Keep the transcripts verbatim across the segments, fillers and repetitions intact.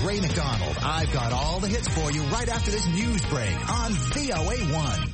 Ray McDonald. I've got all the hits for you right after this news break on V O A one.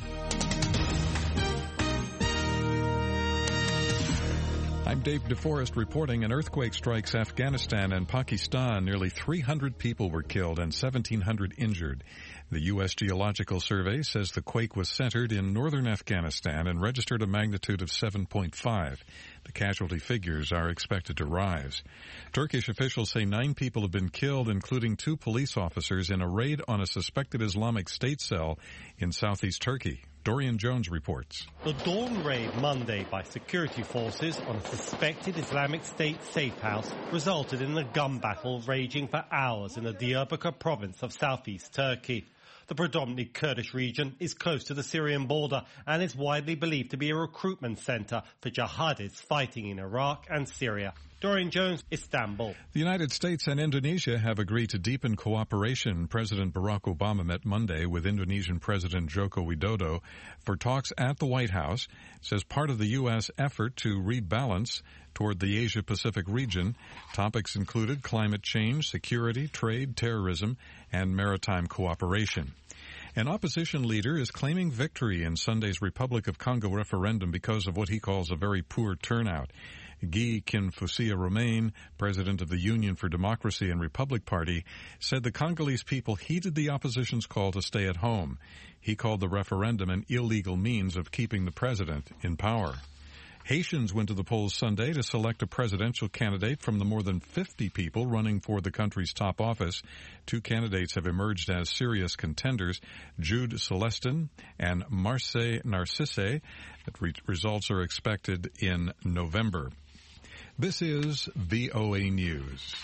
I'm Dave DeForest reporting an earthquake strikes Afghanistan and Pakistan. Nearly three hundred people were killed and seventeen hundred injured. The U S Geological Survey says the quake was centered in northern Afghanistan and registered a magnitude of seven point five. The casualty figures are expected to rise. Turkish officials say nine people have been killed, including two police officers, in a raid on a suspected Islamic State cell in southeast Turkey. Dorian Jones reports. The dawn raid Monday by security forces on a suspected Islamic State safe house resulted in a gun battle raging for hours in the Diyarbakir province of southeast Turkey. The predominantly Kurdish region is close to the Syrian border and is widely believed to be a recruitment center for jihadists fighting in Iraq and Syria. Dorian Jones, Istanbul. The United States and Indonesia have agreed to deepen cooperation. President Barack Obama met Monday with Indonesian President Joko Widodo for talks at the White House. It says part of the U S effort to rebalance toward the Asia-Pacific region. Topics included climate change, security, trade, terrorism, and maritime cooperation. An opposition leader is claiming victory in Sunday's Republic of Congo referendum because of what he calls a very poor turnout. Guy Kinfusia Romain, president of the Union for Democracy and Republic Party, said the Congolese people heeded the opposition's call to stay at home. He called the referendum an illegal means of keeping the president in power. Haitians went to the polls Sunday to select a presidential candidate from the more than fifty people running for the country's top office. Two candidates have emerged as serious contenders, Jude Celestin and Marseille Narcisse. The re- results are expected in November. This is V O A News.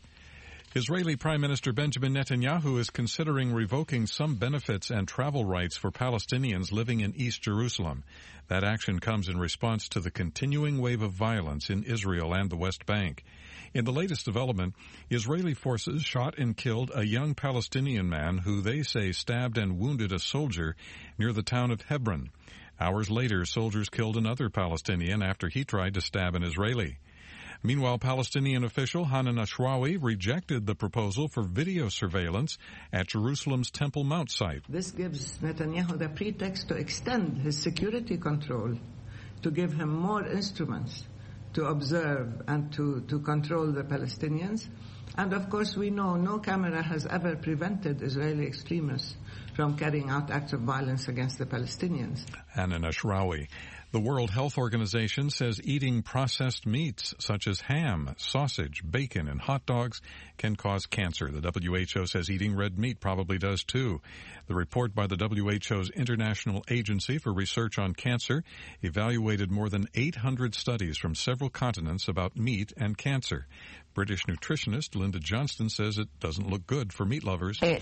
Israeli Prime Minister Benjamin Netanyahu is considering revoking some benefits and travel rights for Palestinians living in East Jerusalem. That action comes in response to the continuing wave of violence in Israel and the West Bank. In the latest development, Israeli forces shot and killed a young Palestinian man who they say stabbed and wounded a soldier near the town of Hebron. Hours later, soldiers killed another Palestinian after he tried to stab an Israeli. Meanwhile, Palestinian official Hanan Ashrawi rejected the proposal for video surveillance at Jerusalem's Temple Mount site. This gives Netanyahu the pretext to extend his security control, to give him more instruments to observe and to, to control the Palestinians. And of course, we know no camera has ever prevented Israeli extremists from carrying out acts of violence against the Palestinians. Hanan Ashrawi. The World Health Organization says eating processed meats such as ham, sausage, bacon, and hot dogs can cause cancer. The W H O says eating red meat probably does too. The report by the W H O's International Agency for Research on Cancer evaluated more than eight hundred studies from several continents about meat and cancer. British nutritionist Linda Johnston says it doesn't look good for meat lovers. It,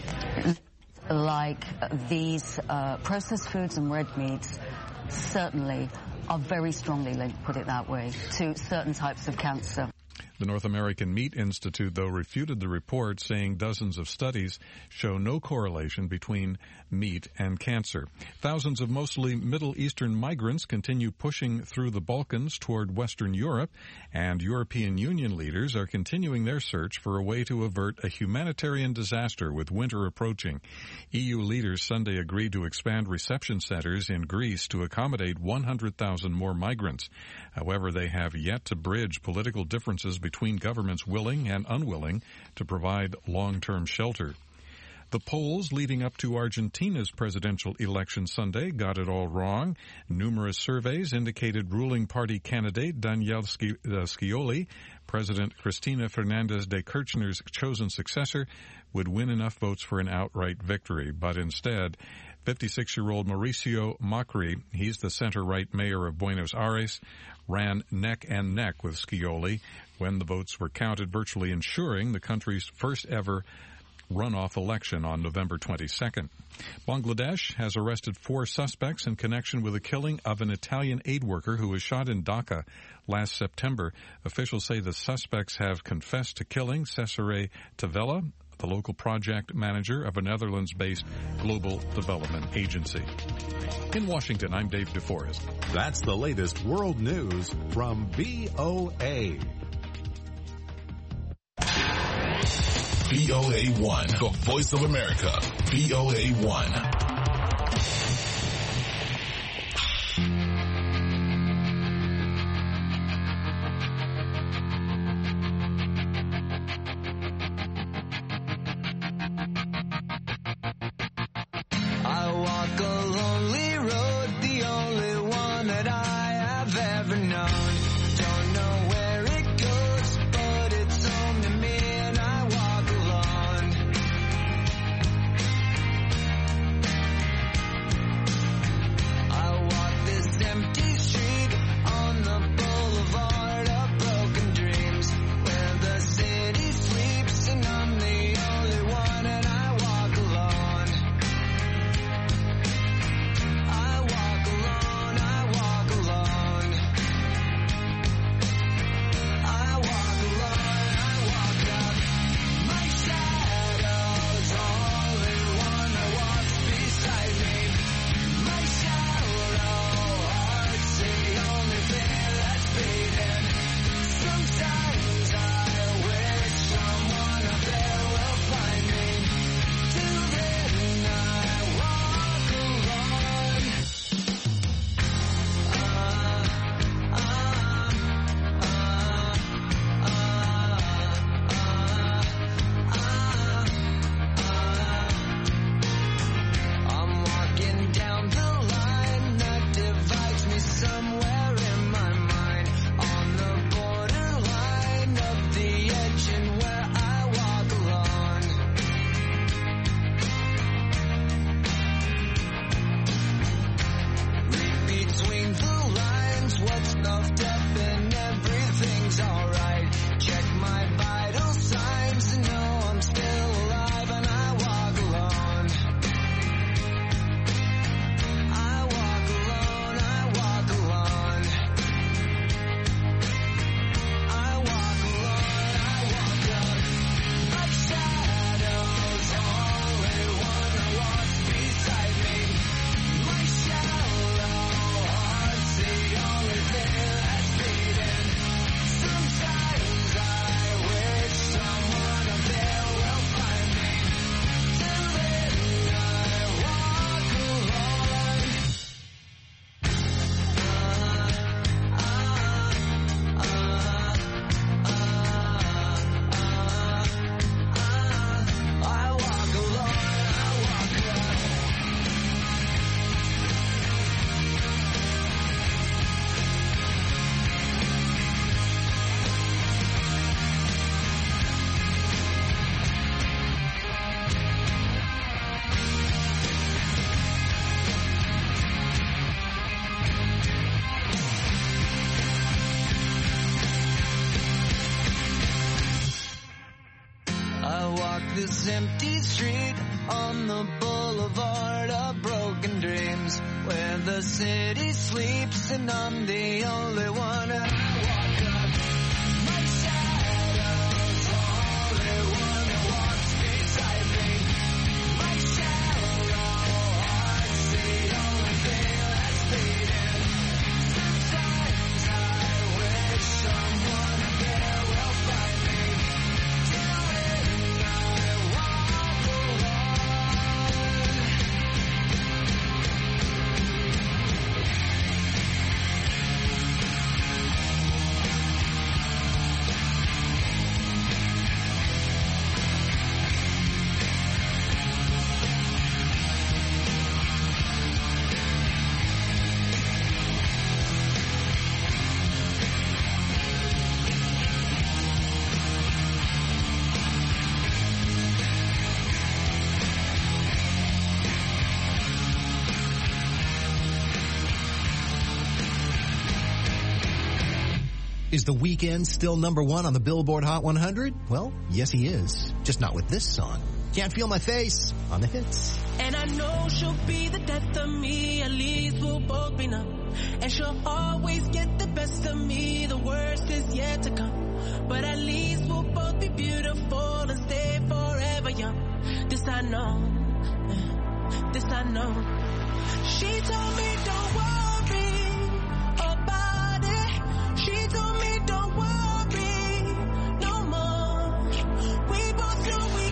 like these uh, processed foods and red meats, certainly are very strongly linked, put it that way, to certain types of cancer. The North American Meat Institute, though, refuted the report, saying dozens of studies show no correlation between meat and cancer. Thousands of mostly Middle Eastern migrants continue pushing through the Balkans toward Western Europe, and European Union leaders are continuing their search for a way to avert a humanitarian disaster with winter approaching. E U leaders Sunday agreed to expand reception centers in Greece to accommodate one hundred thousand more migrants. However, they have yet to bridge political differences between governments willing and unwilling to provide long-term shelter. The polls leading up to Argentina's presidential election Sunday got it all wrong. Numerous surveys indicated ruling party candidate Daniel Scioli, President Cristina Fernandez de Kirchner's chosen successor, would win enough votes for an outright victory. But instead, fifty-six-year-old Mauricio Macri, he's the center-right mayor of Buenos Aires, ran neck and neck with Scioli when the votes were counted, virtually ensuring the country's first-ever runoff election on November twenty-second. Bangladesh has arrested four suspects in connection with the killing of an Italian aid worker who was shot in Dhaka last September. Officials say the suspects have confessed to killing Cesare Tavella, the local project manager of a Netherlands-based global development agency. In Washington, I'm Dave DeForest. That's the latest world news from V O A. V O A one, the voice of America, V O A one. This empty street on the boulevard of broken dreams, where the city sleeps and I'm the only one. And I walk up, my shadow's only one that walks beside me. My shallow heart's the only thing that's beating. Sometimes I wish someone up there will find me. Till then I walk alone. Is The Weeknd still number one on the Billboard Hot one hundred? Well, yes he is. Just not with this song. Can't Feel My Face on the hits. And I know she'll be the death of me, at least we'll both be numb. And she'll always get the best of me, the worst is yet to come. But at least we'll both be beautiful and stay forever young. This I know, this I know. She told me don't worry about it. She told me don't worry no more. We both knew we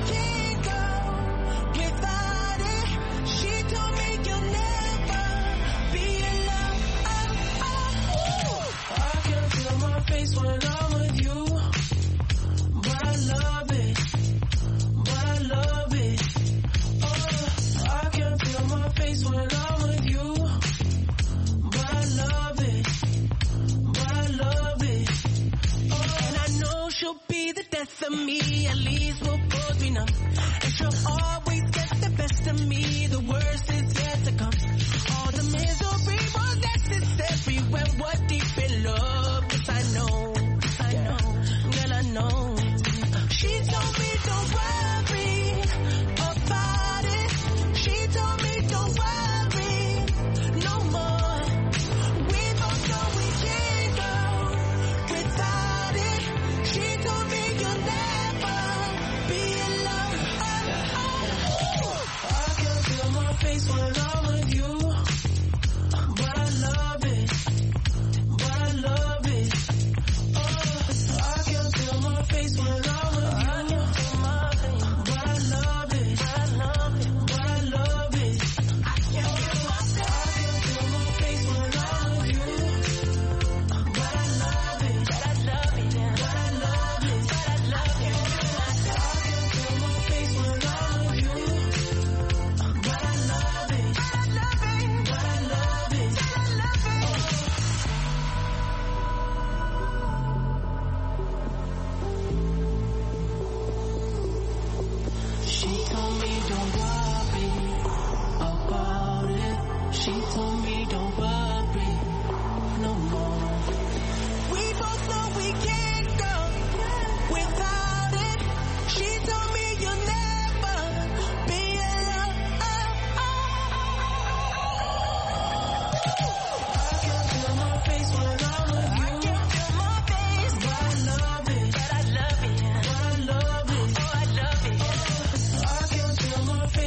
face when I'm with you. But I love it. But I love it. Oh, I can feel my face when I'm with you. But I love it. But I love it. But I love it. I can feel my face when I'm with you. But I love it. But I love it. But I love it. But I love it. I can feel my face when I'm with you. But I love it. But I love it. But I love it. But I love it. She told me don't worry about it. She told me don't worry no more. We both know we can't go without it. She told me you'll never be alone. I can feel my face when I'm with you. I can feel my face, but I love it. But I love it. But I love it. Oh, I love it. I can feel my face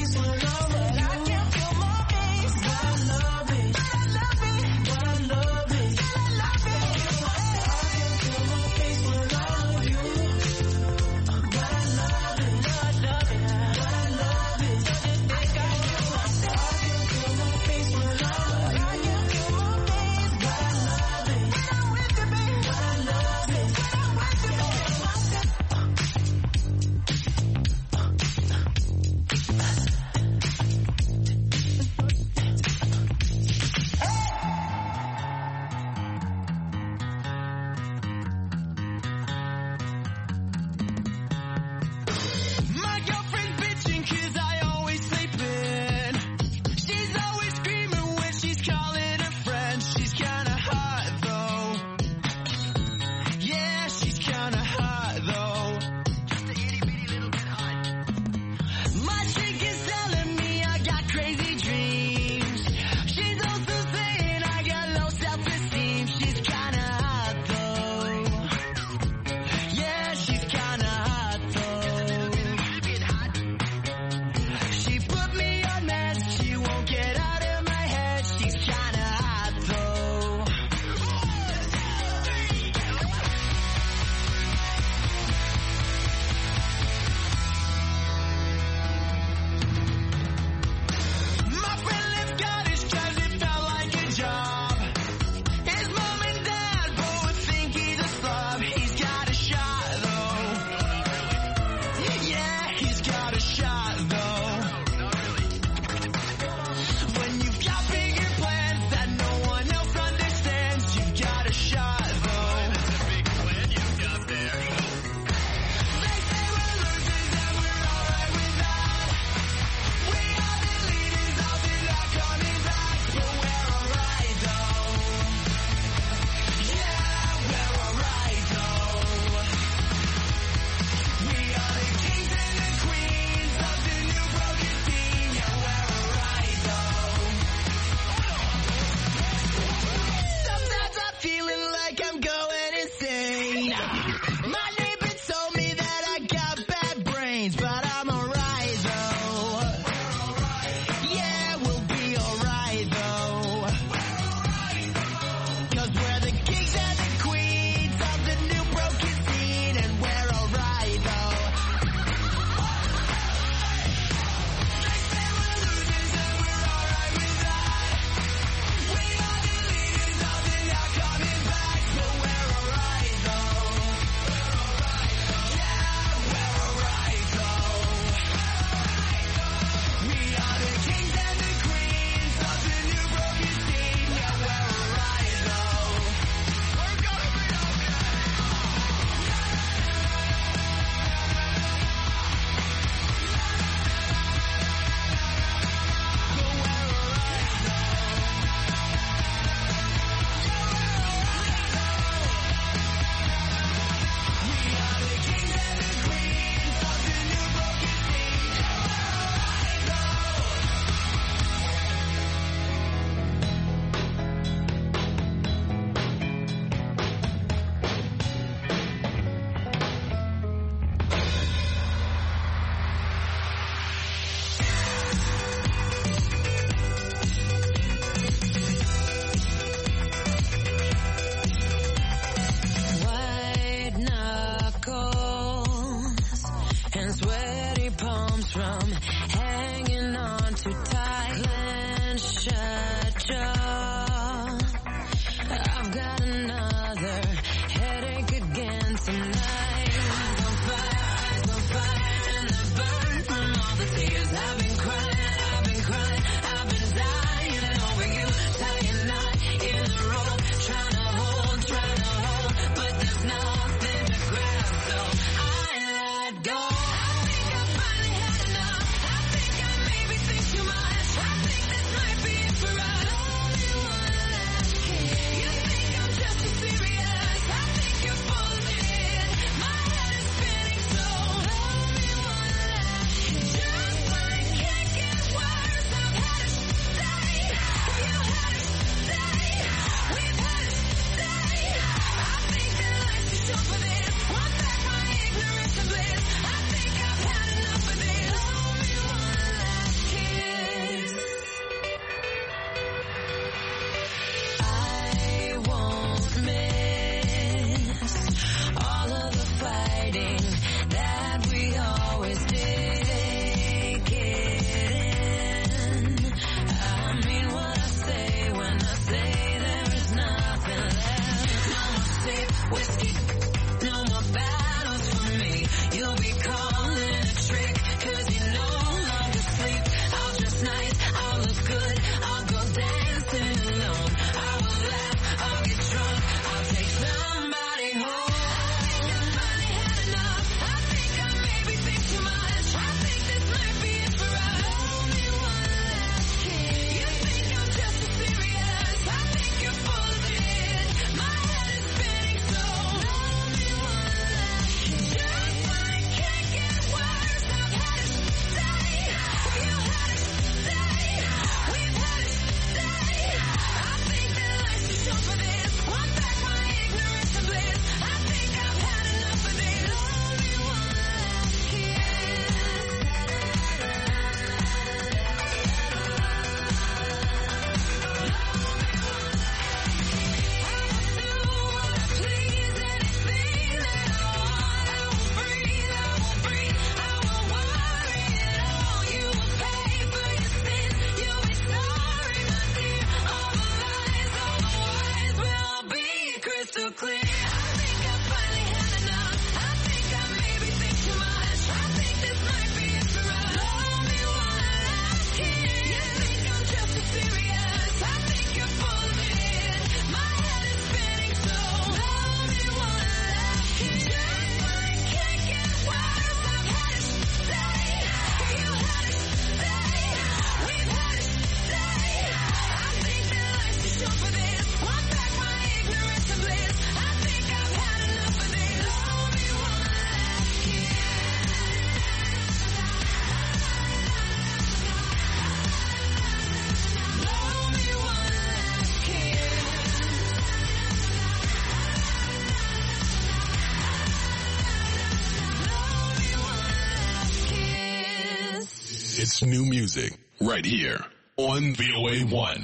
It's new music right here on V O A one.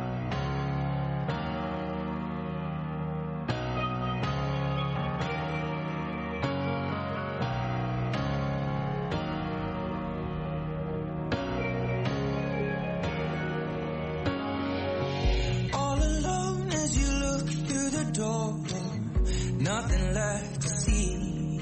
All alone as you look through the door, nothing left to see.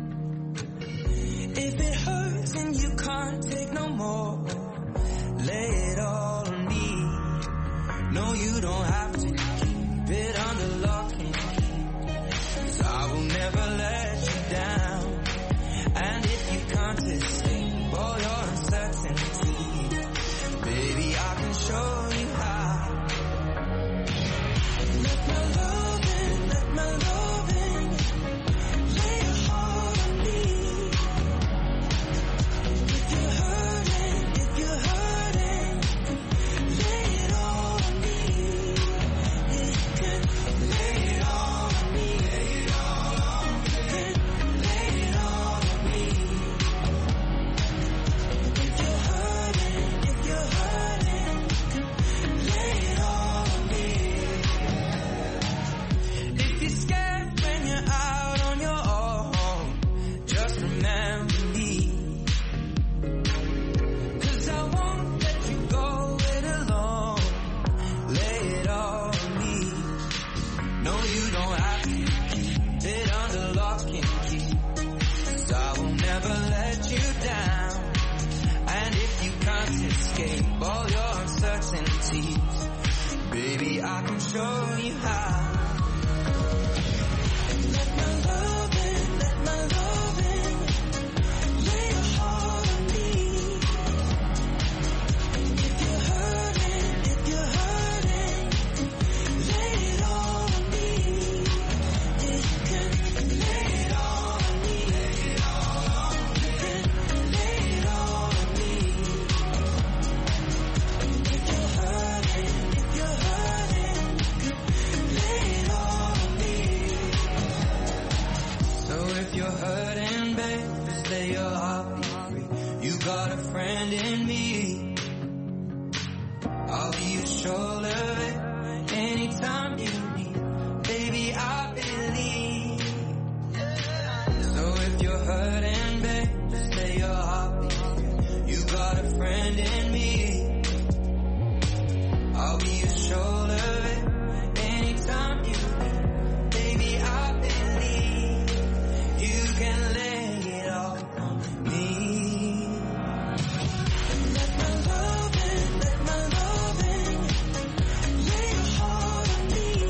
If it hurts and you can't take no more, lay it all on me. No, you don't have to keep it under lock and key, 'cause I will never let you down. And if you can't escape all your uncertainty, baby, I can show you how. Let my loving, let my loving lay your heart on me. If you're hurting, if you're hurting, lay it all on me. You can lay it all on me. Lay it all on me. You can lay it all on me. If you're hurting, if you're hurting, lay it all on me. If you're scared when you're out on your own, just remember me. 'Cause I won't let you go it alone. Lay it all on me. No, you don't have to keep it under lock and key, 'cause I will never let you down. And if you can't escape all your uncertainties, baby, I can show you how. Let my loving, let my loving lay your heart on me. If you're hurting, if you're hurting, lay it all on me. You can lay it all on me. Lay it all on me. You can lay it all on me. If you're hurting, if you're hurting, lay it all on me. So if you're hurting, babe, just let your heart be free. You got a friend in me. I'll be your shoulder anytime you need. Baby, I believe. So if you're hurting, babe, just let your heart be free. You got a friend in me. I'll be your shoulder anytime you need. Baby, I believe you can lay it all on me. Let my loving, let my loving lay your heart on me.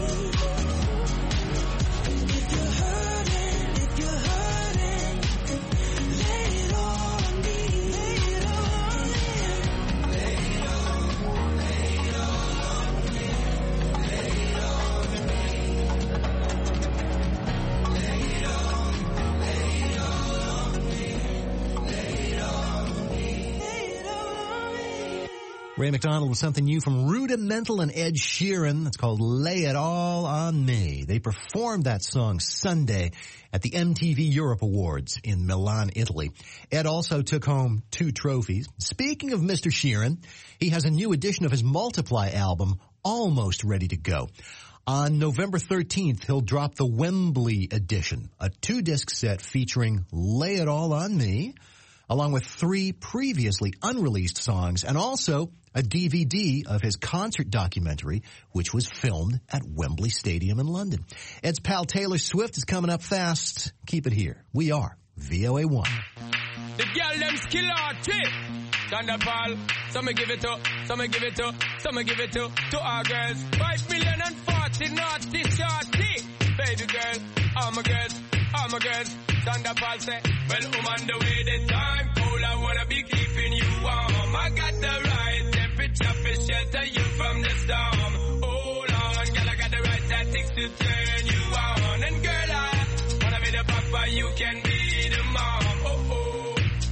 If you're hurting, if you're hurting, lay it all on me. Lay it all on me. Lay it all, lay it all on me. Lay it all on me. Lay it all, lay it all on me. Lay it all on me. Lay it all on me. Ray McDonald with something new from Rudimental and Ed Sheeran. It's called Lay It All on Me. They performed that song Sunday at the M T V Europe Awards in Milan, Italy. Ed also took home two trophies. Speaking of Mister Sheeran, he has a new edition of his Multiply album almost ready to go. On November thirteenth, he'll drop the Wembley edition, a two-disc set featuring Lay It All on Me, along with three previously unreleased songs, and also a D V D of his concert documentary, which was filmed at Wembley Stadium in London. Ed's pal Taylor Swift is coming up fast. Keep it here. We are V O A one. The girl them skill arty. Thunderball. Some give it to, some give it to, some give it to, to our girls. Five million and forty naughty shorty. Baby girl, all my girls, all my girls. Thunderball say, well, I'm on the way, the time cold, I wanna be keeping you warm. I got the right temperature for shelter you from the storm. Hold on, girl, I got the right tactics to turn you on. And girl, I wanna be the papa, you can be the mom. Oh, oh, because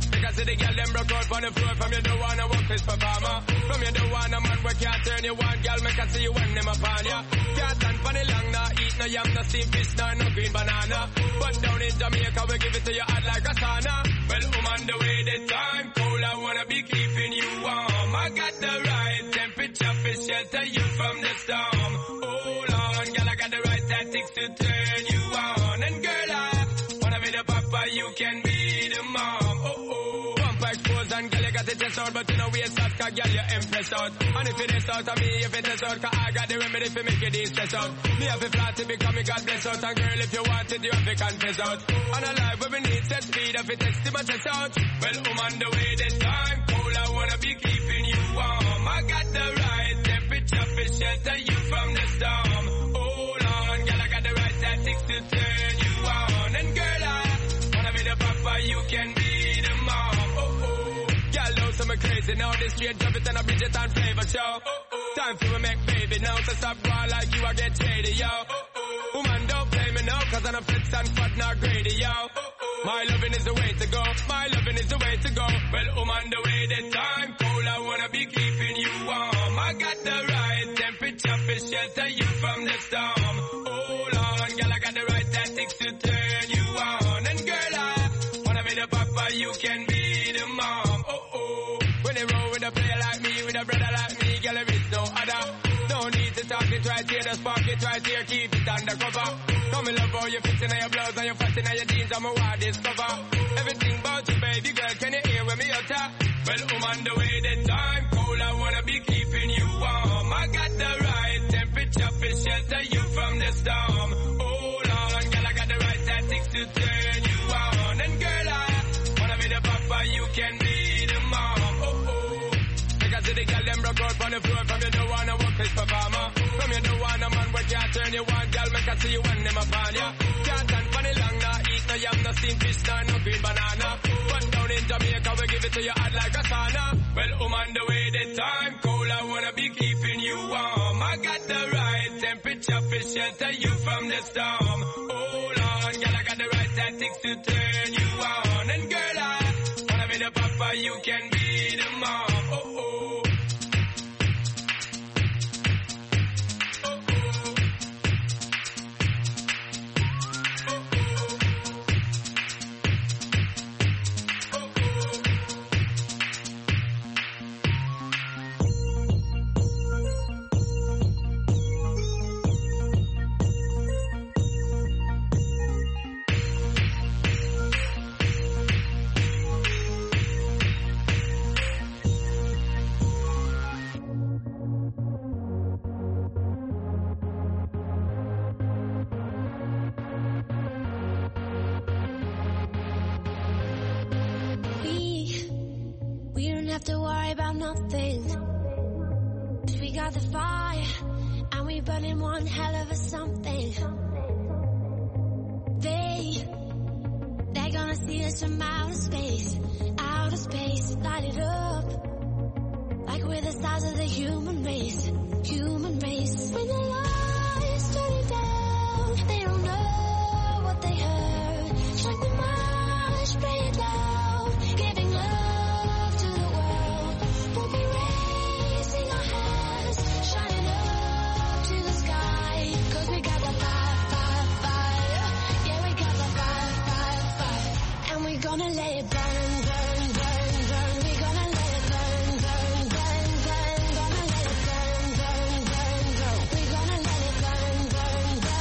see the girl them broke out on the floor. From you don't wanna work this performer. From you don't wanna man where can't turn you on. Girl make I see you when them upon ya. Can't stand for the long, nah. Eat no yam, no steamed fish, nah, no green banana. But down in Jamaica we give it to you hot like a sauna. Well, I'm on the way, the time cold. I wanna be keeping you warm. I got the right temperature for shelter you from the storm. Hold on, girl, I got the right tactics to turn you on. And girl, I wanna be the papa, you can be the mom. Oh oh, bumper exposed and girl, you got the chest out, but you know we ain't cause girl, you impress out. And if it is out of me, if it is out, cause I got the remedy for make it stress out. Me have a flat to become me God bless out. And girl, if you want it, you have to confess out. And a life where we need set speed, if it takes too much chest out. Well, I'm on the way, the time cold, I wanna be keeping you warm. I got the right temperature for shelter you from the storm. Hold on, girl, I got the right tactics to turn you on. And girl, I wanna be the papa, you can be the mom. Oh oh, girl, know some crazy now. This straight drop it and a Bridget and flavor show. Oh oh, time for we make baby now. So stop raw like you, I get shady, yo. Oh oh, woman, don't play me now, cause I'm a fits and fat, not greedy, yo. Oh oh, my loving is the way to go. My loving is the way to go. Well, I'm on the way, the time cold, I wanna be keeping you warm. I got the right temperature for shelter you from the storm. Hold on, girl, I got the right tactics to turn you on. And girl, I wanna be the papa, you can be the mom. Oh oh, when they roll with a player like me, with a brother like me, girl, there is no other. No need to talk it right here, the spark it right here, keep it undercover. Come in love how you fit in your blouse and you fat in your jeans, I'm a wild discover. Everything about you, baby girl, can you hear when me utter? Well, I'm on the way, the time cold, I wanna be keeping you warm. I got the right temperature for shelter you from the storm. Hold on, girl, I got the right tactics to turn you on. And girl, I wanna be the papa, you can be the mom. Oh oh, because the girl them broke out on the floor. From you don't wanna work this performer. From you don't wanna man where can't turn you on. Girl, make I see you when them upon ya. Can't stand for the long, nah. Eat no yam, no steamed fish, nah, no green banana. But down in Jamaica we give it to you hot like a sauna. Well, I'm on the way, the time cold, I wanna be keeping you warm. I got the right temperature for shelter you from the storm. Hold on, girl, I got the right tactics to turn you on. And girl, I wanna be the papa, you can be the mom. Oh oh. Have to worry about nothing. We got the fire and we burning one hell of a something. They, they're gonna see us from outer space, outer space, light it up like we're the stars of the human race, human race. When the lights turn down, they don't know what they heard. Strike the march, spray it loud, giving love. Gonna let it burn, burn, burn, burn. We gonna let it burn, burn, burn, burn. Gonna let it burn, burn, burn, burn. We gonna let it burn, burn, burn.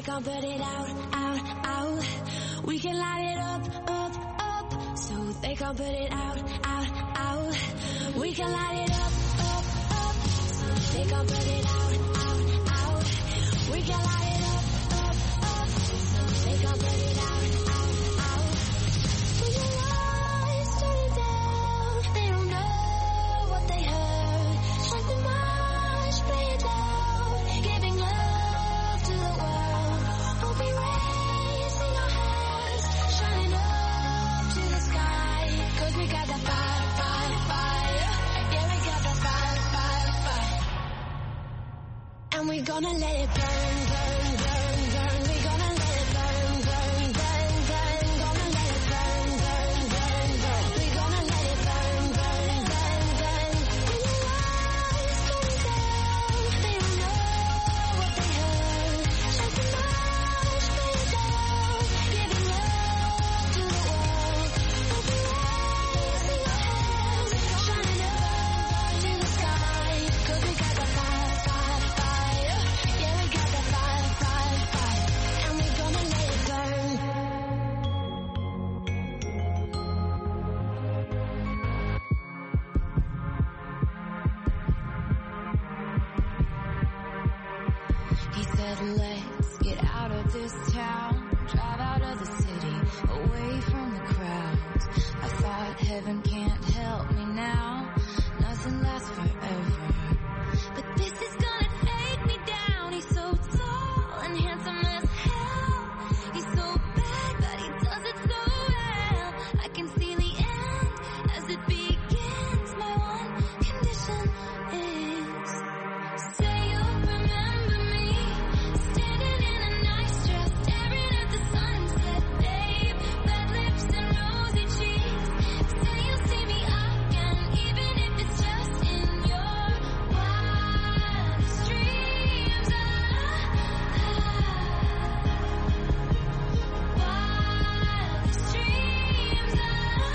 can't put it out, out, out. We can light it up, up, up. So they can't put it out, out, out. We can light it up, up, up. So they can't put it out, out, out. We can light it up, up, up. So they can't put it out, out, out. When your lights turn down, they don't know what they heard. Shut the march, play it down, giving love to the world. We'll be raising our hands, shining up to the sky. 'Cause we got the fire, fire, fire. Yeah, we got the fire, fire, fire. And we're gonna let it burn, burn, burn, burn. We're gonna let it burn, burn, burn, burn. Gonna let it burn, burn, burn, burn. We're gonna let it burn, burn, burn, burn. When your lights turn down, they don't know what they heard. Shut the march, play it down, giving love to the world. We'll be raising our hands, shining up to the sky. 'Cause we got the fire, fire, fire. Yeah, we got the fire, fire, fire. And we're gonna let it burn. He said, let's get out of this town, drive out of the city, away from the crowds. I thought heaven can't help me now, nothing lasts forever. But this is gonna take me down. He's so tall and handsome as hell. He's so bad, but he does it so well. I can see the end as it begins. My one condition is, say you'll remember me, standing in a nice dress, staring at the sunset, babe. Red lips and rosy cheeks. Say you'll see me again, even if it's just in your wildest dreams. Ah, ah, wildest dreams. Ah,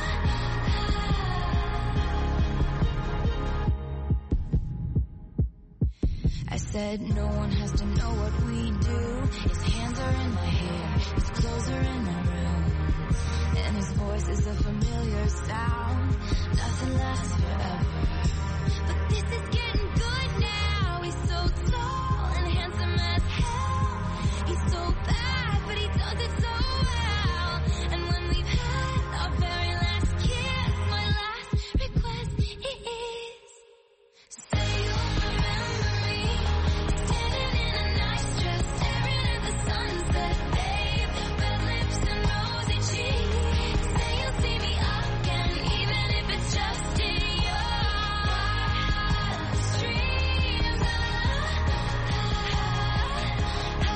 ah. I said no one has to know what we do. His hands are in my hair, his clothes are in my room, and his voice is a familiar sound. Nothing lasts forever, but this is getting good now. He's so tall and handsome as hell. He's so bad, but he does it so well. And when we've had our very last kiss, my last request is, say you'll remember me, standing in a nice dress, staring at the sunset, babe. Red lips and rosy cheeks. Say you'll see me again, even if it's just in your wildest dreams. Ah, ah, ah,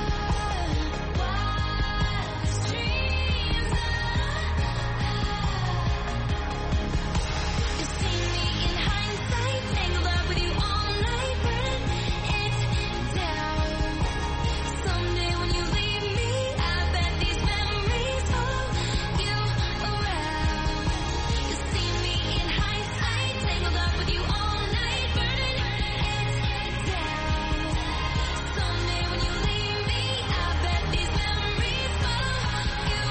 wildest dreams. Ah, you see me in hindsight, tangled up with you all night, burning it down. Someday when you leave me, I bet these memories follow you around. You see me in hindsight, tangled up with you all night, burning it down. Someday when you leave me, I bet these memories follow you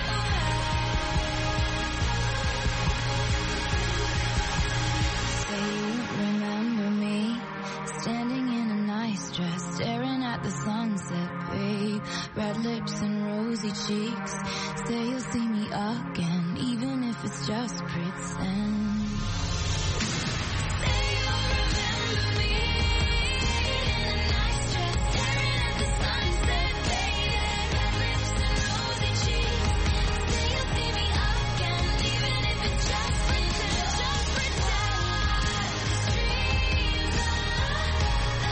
around. Say you remember me, standing in a nice dress, staring at the sunset, babe. Red lips and rosy cheeks. Say you'll see me again, even if it's just pretend. Say you'll remember me, in a nice dress, staring at the sunset, babe. Red lips and rosy cheeks. Say you'll see me again, even if it's just pretend, just pretend. Dreams. Ah, ah,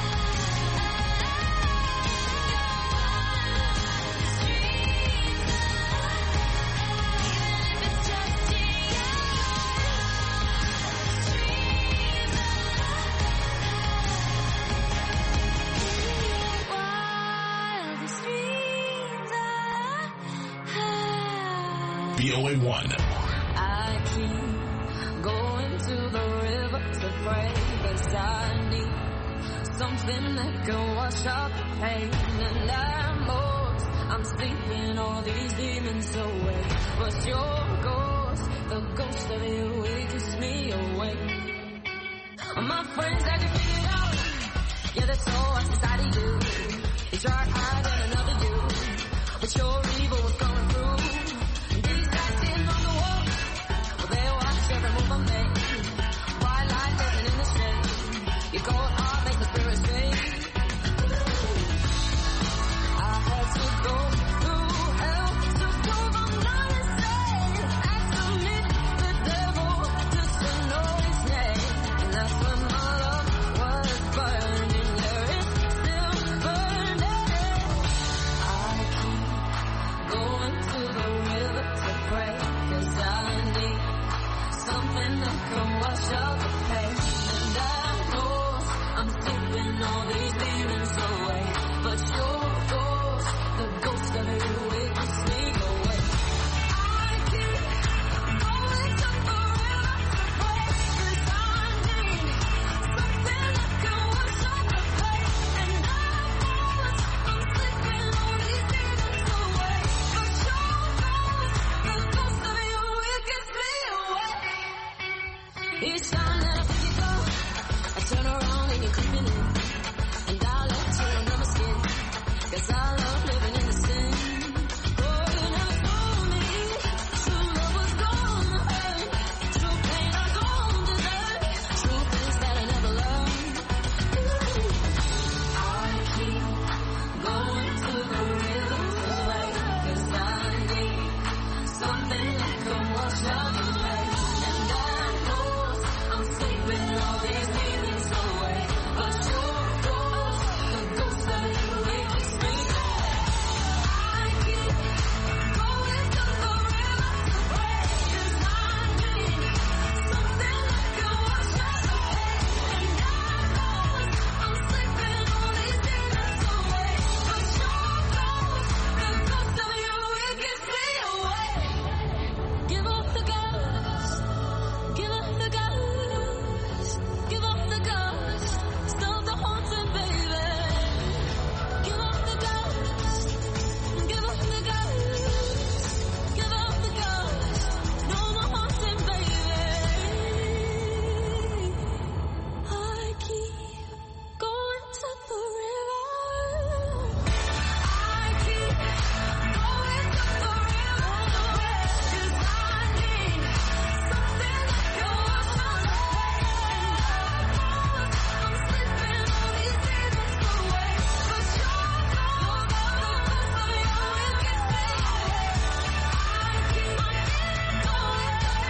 V O A one. I keep going to the river to pray, 'cause I need something that can wash out the pain. And I'm most I'm sleeping all these demons away. But your ghost, the ghost of you, it keeps me awake. My friends had to figure it out. Yeah, that's all what's inside of you. They tried hiding another you, but your evil was coming through. These guys sitting on the wall, well, they watch every move I make. White light living in the shade. Your cold heart makes the spirit stay. I had to go through hell to prove I'm not insane. I submit the devil just to know his name. And that's when my love was burning. There it's still burning. I keep going to the river to pray, 'cause I need something that can wash out the pain. And I know I'm sleeping all these demons away, but your ghost, the ghost of you, it keeps me awake. I keep going to the river to pray, 'cause I need something that can wash out the pain. And I know I'm sleeping all these demons away, but your ghost, the ghost of you, it keeps me awake. Each time that I think you go, I turn around and you're creeping in. And I let you under my skin, 'cause I love living in the sin. Oh, you never told me true love was gonna hurt. True pain I don't deserve. Truth is that I never learned. I keep going to the river to play, 'cause I need something that can wash out the pain. And I know I'm sleeping all these demons away, but your ghost, the ghost of you, it keeps me awake. I keep going to the river to pray, 'cause I need something that can wash out the pain. And I know I'm sleeping all these demons away, but your ghost, the ghost of you, it keeps me awake. Give up the ghost, give up the ghost, give up the ghost, stop the haunting, baby. Give up the ghost, give up the ghost, give up the ghost, no more haunting, baby. I keep going to the river. I keep going to the river, 'cause I need something that can wash out the pain. I'm sleeping all these demons away, but your ghost, the ghost of you, it keeps me awake. I keep going to the river, 'cause I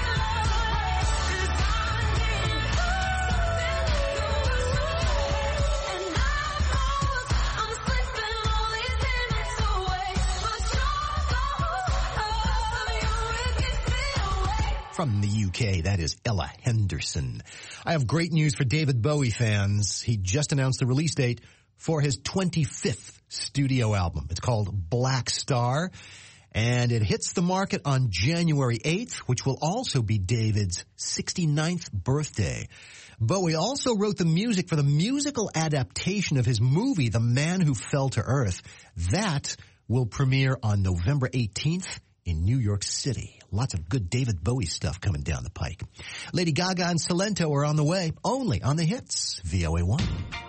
need something that can wash out the pain. And I know I'm sleeping all these demons away, but your ghost, the ghost of you, it keeps me awake. From the U K, that is Ella Henderson. I have great news for David Bowie fans. He just announced the release date for his twenty-fifth studio album. It's called Black Star, and it hits the market on January eighth, which will also be David's sixty-ninth birthday. Bowie also wrote the music for the musical adaptation of his movie, The Man Who Fell to Earth. That will premiere on November eighteenth in New York City. Lots of good David Bowie stuff coming down the pike. Lady Gaga and Salento are on the way, only on the hits, V O A one.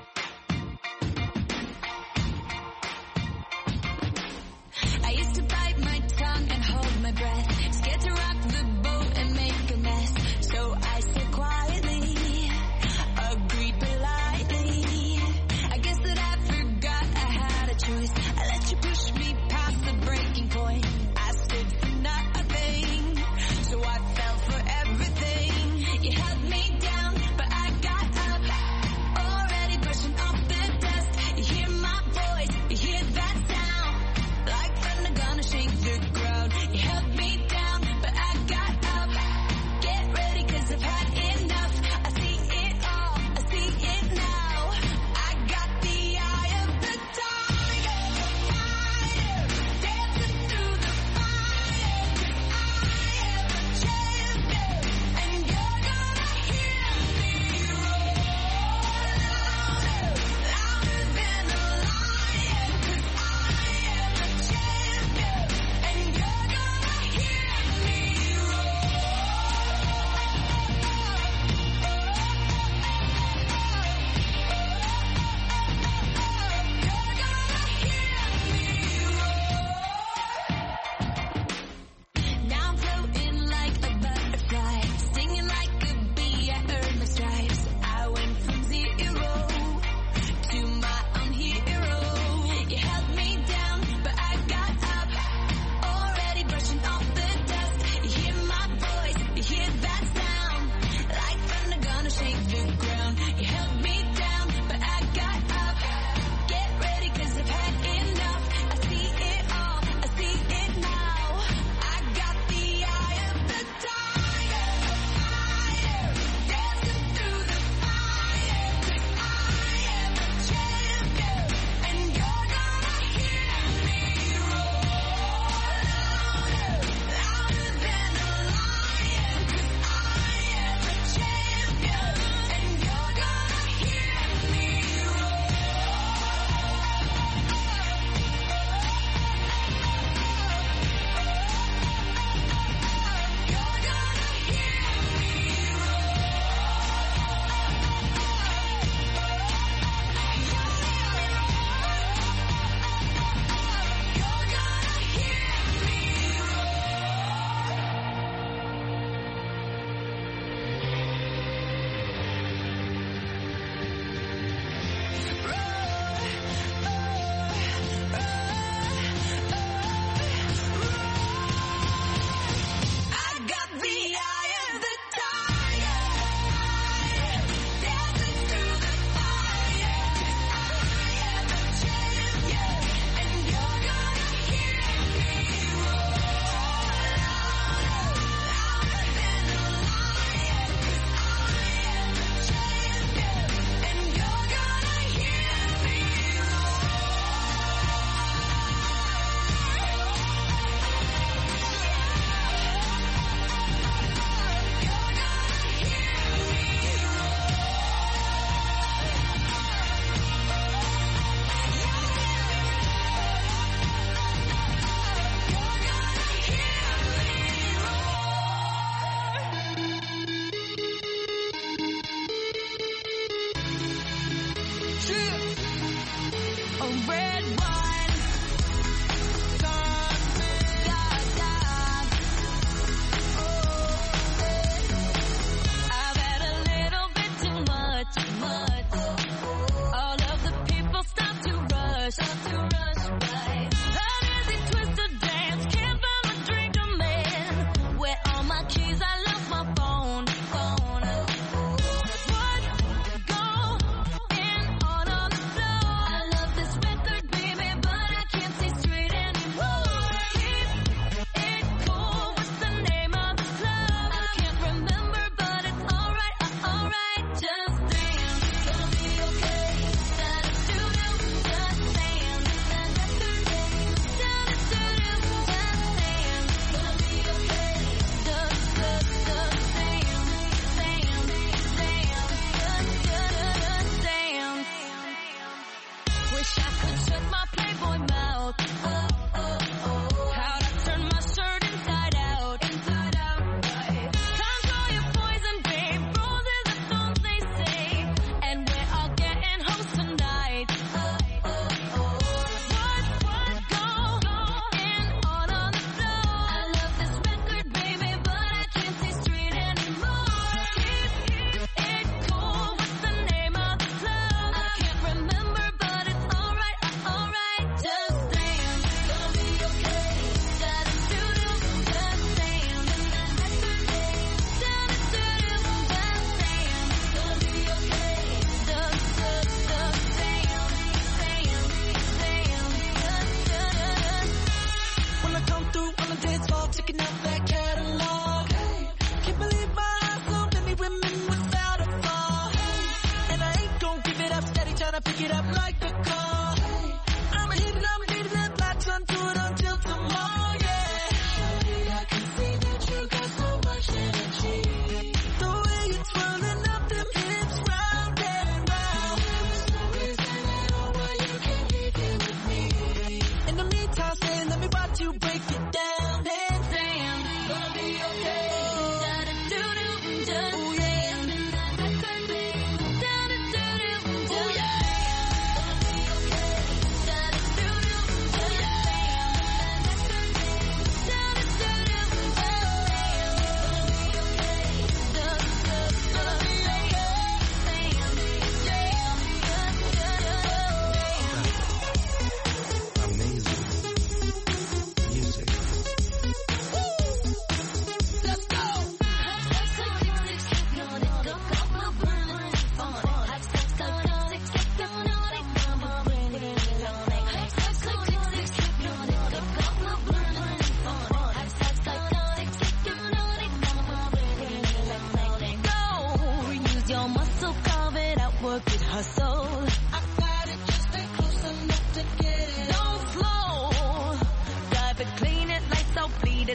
I used to bite my tongue and hold my breath, scared to rock the boat and make a mess. So I said quietly, agreed politely. I guess that I forgot I had a choice. I let you push me past the breaking point. I stood for nothing, so I fell for everything. You held me down, but I got up, already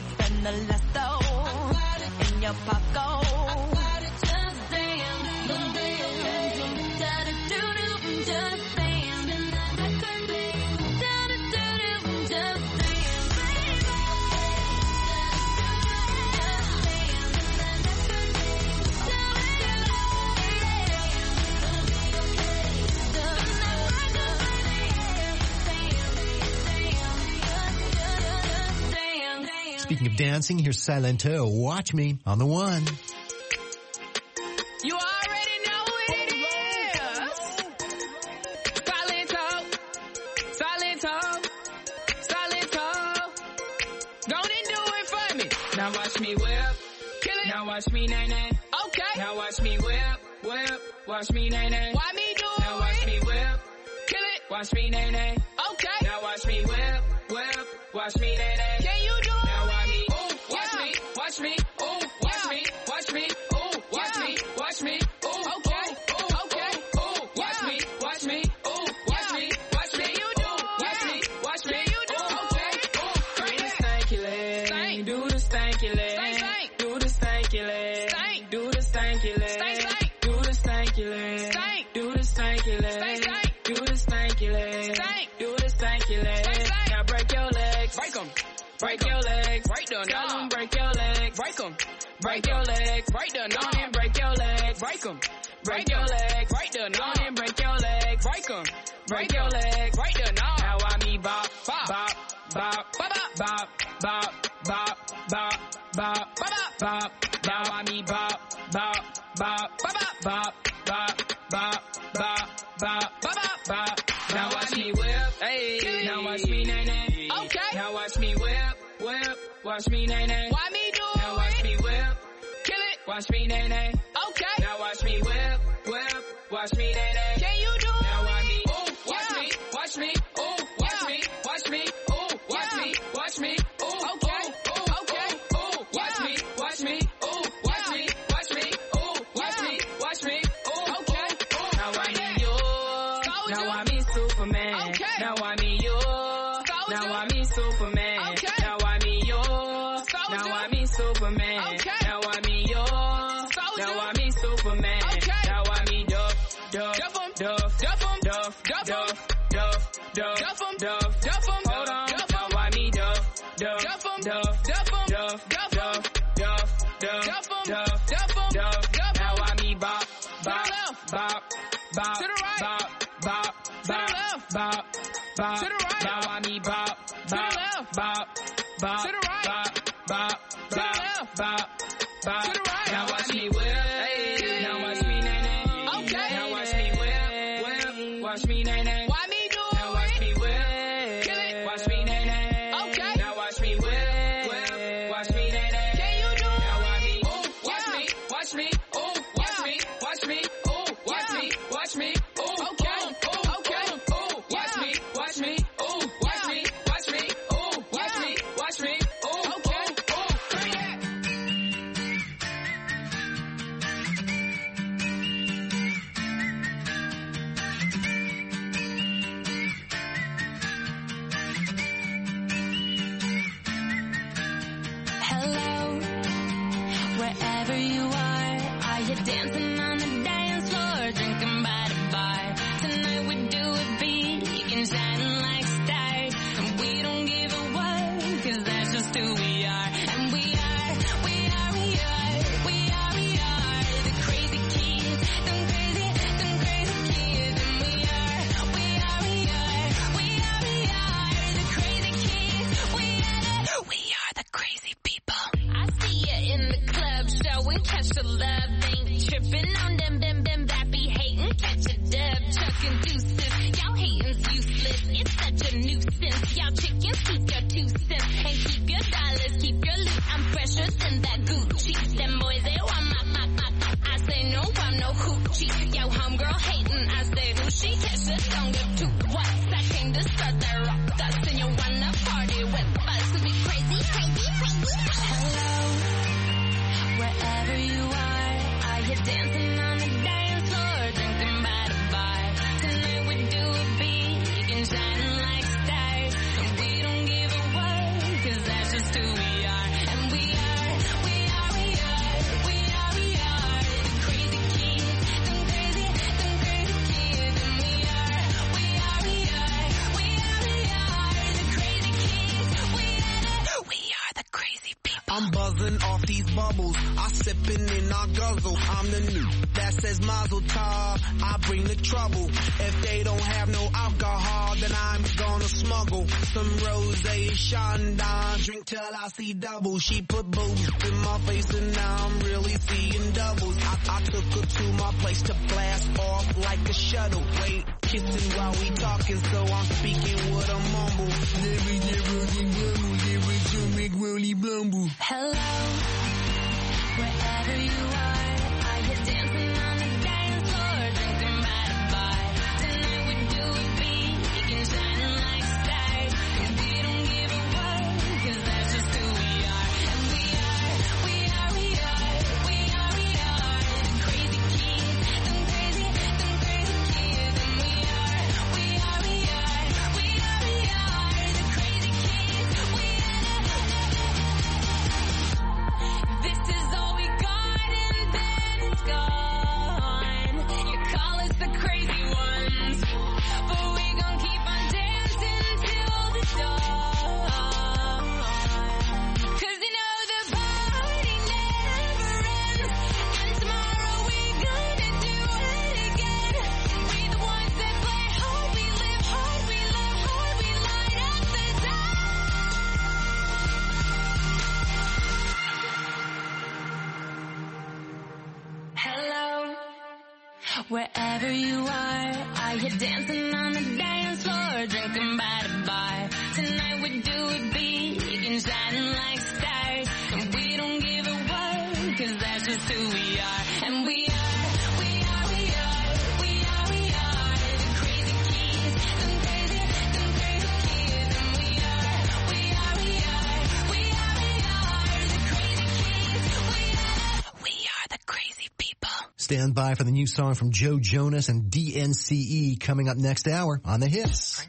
spend the last though in your pocket. Just damn, just damn, da-da-do-do, just damn, da-da-do-do, just damn. Speaking of dancing, here's Silento. Watch Me on the one. You already know what it is. Silento, Silento, Silento. Go and do it for me. Now watch me whip, kill it. Now watch me nay nay. Okay. Now watch me whip, whip. Watch me nay nay. Why me do it? Now watch me whip, kill it. Watch me nay nay. Okay. Now watch me whip, whip. Watch me nay nay. Can you do it? Now watch me, ooh, watch me, watch me, ooh, watch me, watch me, ooh, watch me, watch me, ooh, okay, ooh, okay, ooh, watch me, watch me, ooh, watch me, watch me, you do, watch me, watch me, you do, okay, ooh, do the stanky leg, do the stanky leg, do the stanky leg, do the stanky leg, do the stanky leg, do the stanky leg, do the stanky leg, do the stanky leg. Now break your legs, break 'em. Break your legs, break them down, break your legs, break them. Break your legs, break them down and break your legs, break them. Break your legs, break them down and break your legs, break them. Break your legs, break them down. Now I me bop, bop, bop, bop, bop, bop, bop, bop, bop, bop, bop, bop. Now I me bop, bop, bop, bop, bop, bop, bop, bop, bop, bop, bop. Now watch me whip, hey. Now watch me nay nay. Okay. Now watch me whip, whip. Watch me nay nay. Why me do it? Now watch me whip, kill it. Watch me nay nay. Okay. Now watch me whip, whip. Watch me nay nay. Can you do it? Now watch me, ooh, watch me, watch me, ooh, watch me, watch me, ooh, watch me, watch me, ooh, okay, ooh, okay, ooh, watch me, watch me, ooh, watch me, watch me, ooh, watch me, watch me, ooh, okay, ooh. Now I need you. Now I me Superman. Okay. Now I me you. Now I me Superman. Okay. Now I me you. Now I me Superman. Okay. Now I me you. Now I me Superman. Okay. Now I me Duff, Duff, Duff, Duff, Duff, Duff, Duff, Duff, Duff, Duff, Duff, Duff. Hold on. Now I me Duff, Duff, Duff, Duff, Duff, Duff, Duff, Duff, Duff, Duff, Duff. Now I me bop, bop, bop, bop, to the right, bop, bop, bop, bop, bop. To the right. Now I me bop, bop, bop, bop, to the right, bop, bop, bop, bop, bop. To the right. Now watch me whip, hey. Now watch me nay nay. Okay. Now watch me whip, whip. Watch me nay nay. Why me do it? Now watch me whip, kill it. Watch me nay nay. Okay. Now watch me whip, whip. Watch me nay nay. Can you do it? Now watch me, ooh, watch me, watch me, ooh, watch me, watch me, ooh, watch me, watch me, ooh, okay, ooh, okay, ooh, watch me, watch me, ooh, watch me, watch me, ooh, watch me, watch me, ooh, okay, ooh, bring it. Hello, wherever you are, are you dancing on the dance floor, drinking by the bar? Tonight we do it big and shining like stars, and we don't give a what, 'cause that's just who we are. And we are, we are, we are, we are, we are the crazy kids, them crazy, them crazy kids. And we are, we are, we are, we are, we are the crazy kids. We are the, we are the crazy people. I see you in the club showing catch the love, ain't tripping on them, them, them that be hating, catch a dub, chucking deuces. Y'all hating's useless, it's such a nuisance. Y'all chickens keep your two cents and keep your dollars, keep your loot. I'm fresher than that Gucci. Them boys they want my, my, my, my. I say no, I'm no hoochie. Yo, homegirl hating, I say who she catch a don't give two what's. I came to start that rock dust and you wanna party with us. 'Cause we crazy, crazy, crazy. Hello, wherever you are, are you dancing on the dance floor, drinking by the bar? Tonight we do it big and shining like stars, and we don't give a what, 'cause that's just who we are. I'm buzzing off these bubbles. I sipping and I guzzle. I'm the new that says Mazel Tov. I bring the trouble. If they don't have no alcohol, then I'm gonna smuggle some rosé Chandon. Drink till I see double. She put booze in my face and now I'm really seeing doubles. I, I took her to my place to blast off like a shuttle. Wait, kissing while we talking, so I'm speaking with a mumble. Hello, wherever you are, I hear dancing on the dance floor, drinking by the bar. Tonight we do it big and shining like stars, and we don't give a fuck, 'cause that's just who we are. And we are, we are, we are, we are, we are the crazy kids, them crazy, them crazy kids. And we are, we are, we are, we are, we are the crazy kids. We are the This is all we got and then it's gone. You call us the crazy ones, but we gon' keep on dancing till the dawn. 'Cause you know the party never ends, and tomorrow we gonna do it again. We the ones that play hard, we live hard, we love hard, we light up the dark. Hello, wherever you are, I hear dancing on the dance floor, drinking by the bar. Tonight we do it big and shining like stars, and we don't give a what, 'cause that's just who we are. And we are, we are, we are, we are, we are the crazy kids, them crazy, them crazy kids. And we are, we are, we are, we are, we are the crazy kids. We are, we are the crazy people. Stand by for the new song from Joe Jonas and D N C E coming up next hour on The Hits.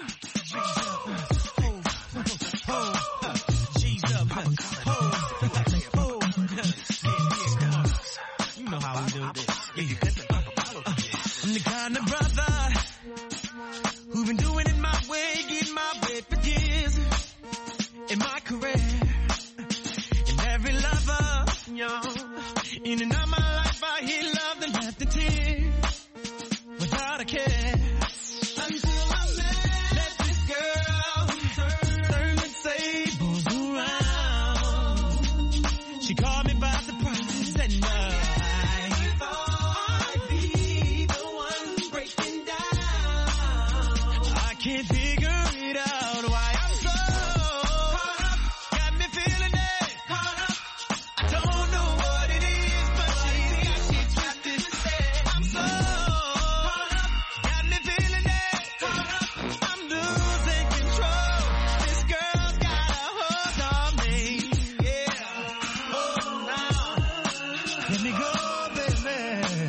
You know how we do this. I'm the kind of brother who's been doing it my way, getting my way for years in my career. And every lover, yo, in and out my life, I hear love and left the tears without a care. Until I met this girl, turn the tables around. She called me by surprise and I thought I'd be the one breaking down. I can't figure it out why I'm so caught up. Got me feeling it. Caught up. I don't know what it is, but she got me twisted. I'm so caught up. Got me feeling it. Caught up. I'm losing control. This girl's got a hold on me. Yeah. Oh, now let me go, baby.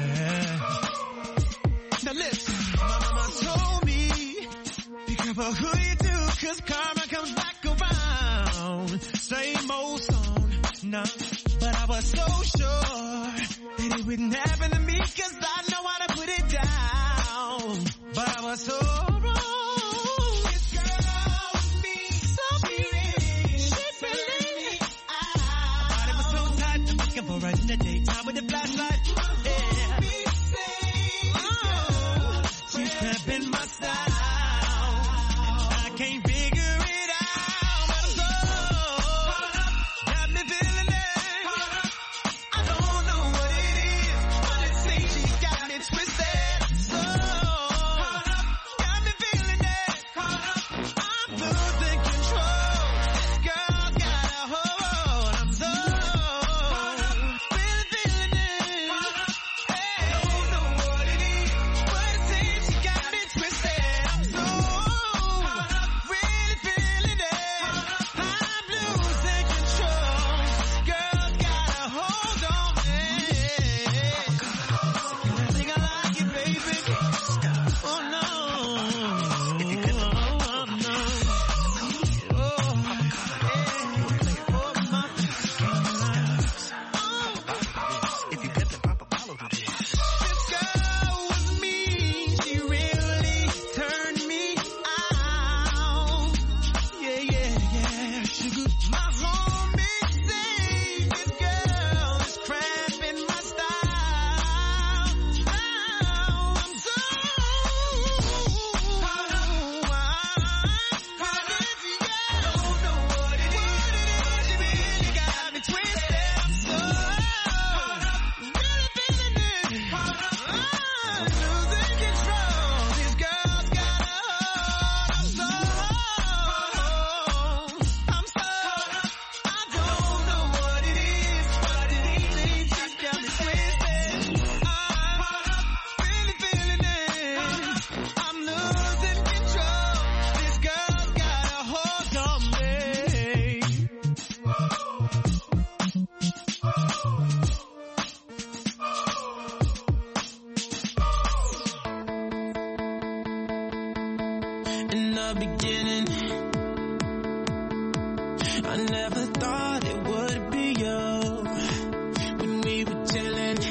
Now listen, my mama told me, be careful who you do, 'cause karma comes back around. Same old song, no, but I was so sure that it wouldn't happen to me, 'cause I know how to put it down. But I was so wrong. This girl was me, so beautiful. She feeling me. I thought it was so tight, I'm looking for her in the daytime with the flashlight. Yeah. Oh, she's cramping my style. I can't figure it out, but I'm so caught up. Got me feeling it. Caught up. I don't know what it is, but it seems she got me twisted. So caught up. Got me feeling it. Caught up. I'm losing control. This girl's got a hold. I'm so caught up. Really feeling it. Caught up. thought it would be you when we were chilling,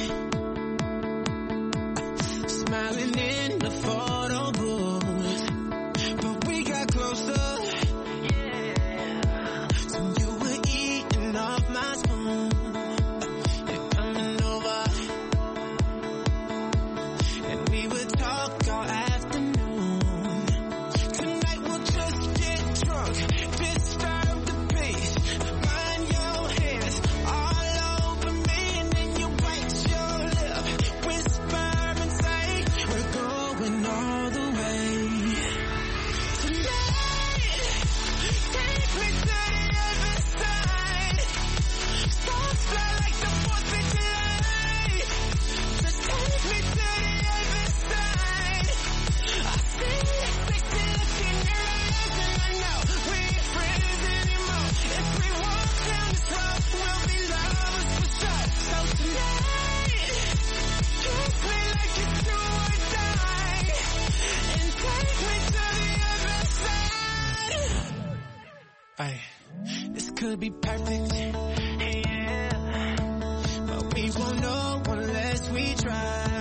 smiling in the photo booth, but we got closer. Yeah. So you were eating off my spoon. You're coming over, and we would talk all afternoon. Tonight we'll just get drunk, disturb the peace. Find your hands all over me, and then you bite your lip, whisper and say, we're going all the way. Tonight, take me to the other side. Stars fly like the fourth of July. Just take me to the other side. I see a sexy look in your eyes, and I know we ain't friends anymore. If we walk down this road, we'll be lovers for sure. So tonight, kiss me like it's do or die, and take me to the other side. Ay, this could be perfect, yeah, but we won't know unless we try.